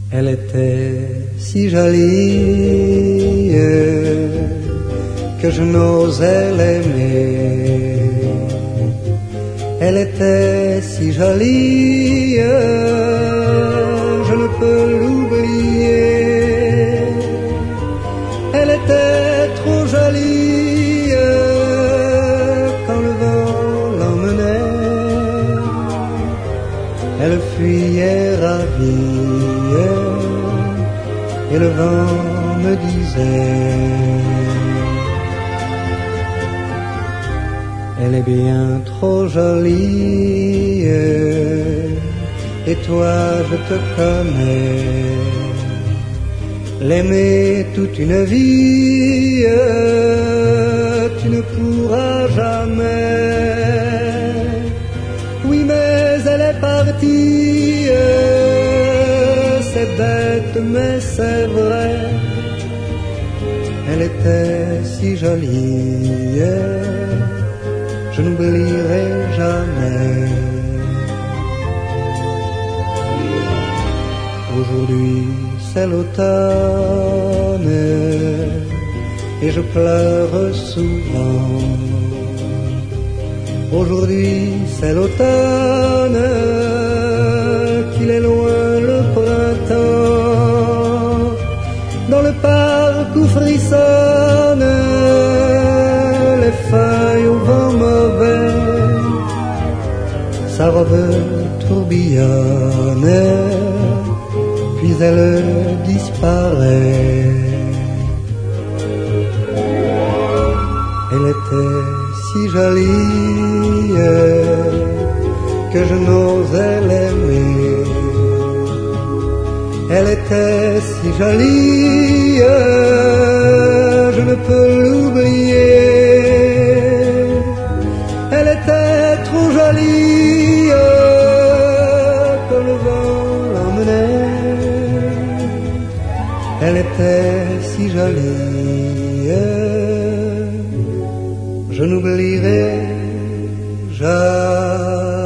Elle était si jolie que je n'osais l'aimer. Elle était si jolie, je ne peux l'oublier. Elle était trop jolie quand le vent l'emmenait. Elle fuyait ravie et le vent me disait: elle est bien trop jolie, et toi je te connais. L'aimer toute une vie, tu ne pourras jamais. Oui, mais elle est partie, c'est bête mais c'est vrai. Elle était si jolie, je n'oublierai jamais. Aujourd'hui c'est l'automne et je pleure souvent. Aujourd'hui c'est l'automne, qu'il est loin le printemps. Dans le parc où frissonnent les feuilles au vent mauvais, sa robe tourbillonne, puis elle disparaît. Elle était si jolie que je n'osais l'aimer. Elle était si jolie, je ne peux l'oublier. Elle était trop jolie quand le vent l'emmenait. Elle était si jolie, je n'oublierai jamais.